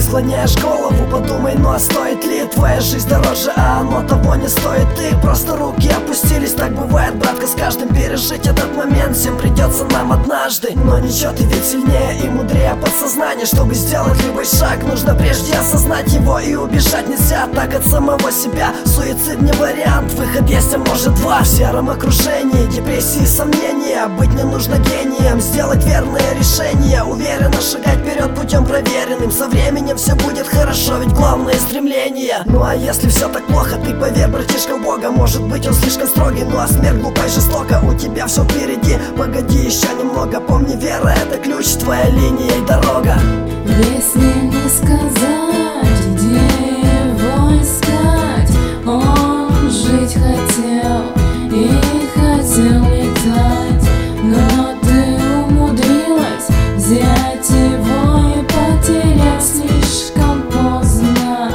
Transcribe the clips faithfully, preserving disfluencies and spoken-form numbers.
склоняешь голову, подумай, ну а стоит ли? Твоя жизнь дороже, а оно того не стоит. Ты просто руки опустились, так бывает, братка, с каждым пережить этот момент всем придется нам однажды. Но ничего, ты ведь сильнее и мудрее подсознания. Чтобы сделать любой шаг, нужно прежде осознать его, и убежать нельзя так от самого себя. Суицид не вариант, выход есть, а может два. В сером окружении депрессии и сомнения, быть не нужно гением, сделать верное решение, уверенно шагать вперед путем проверенным. Со временем все будет хорошо, ведь главное стремление. Ну а если все так плохо, ты поверь, братишка, в Бога. Может быть он слишком строгий, ну а смерть глупа и жестока. У тебя все впереди, погоди еще немного. Помни, вера — это ключ, твоя линия и дорога. Если не сказать, где его искать, он жить хотел и хотел летать, но ты умудрилась взять его и потерять слишком поздно.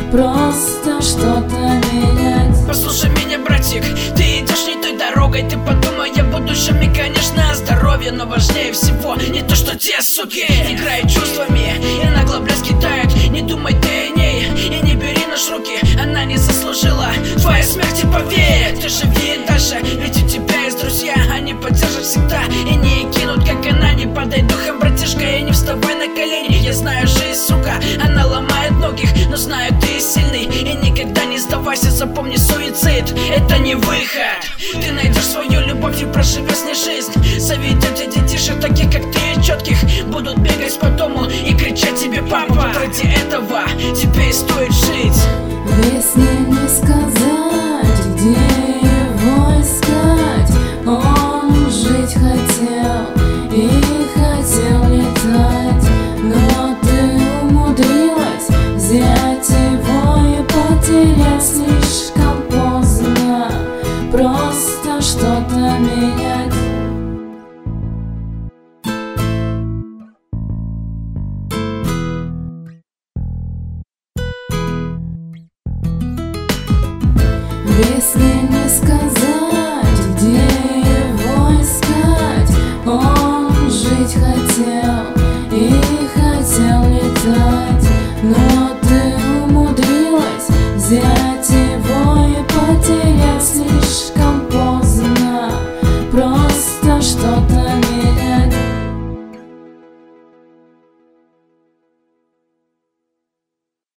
Просто что-то менять. Послушай меня, братик, ты идешь не той дорогой. Ты подумай о будущем и, конечно, о здоровье. Но важнее всего не то, что те суки играют чувствами и нагло блеск кидают. Не думай ты о ней и не бери наш руки, она не заслужила твоей смерти, поверь. Ты живи дальше, ведь у тебя есть друзья, они поддержат всегда и не кинут, как она. Не падай духом, братишка, и не вставай на колени. Я знаю, жизнь, сука, она ломает многих, но знаю, ты сильный и никогда не сдавайся. Запомни, суицид — это не выход. Ты найдешь свою любовь и проживешь с ней жизнь. Заведете детишек, таких как ты, четких, будут бегать по дому и кричать тебе: папа. Ради этого тебе и стоит жить. Если не сказать, где его искать, он жить хотел и хотел летать, но ты умудрилась взять его и потерять слишком поздно. Просто что-то менять. Если не сказать, где его искать, он жить хотел.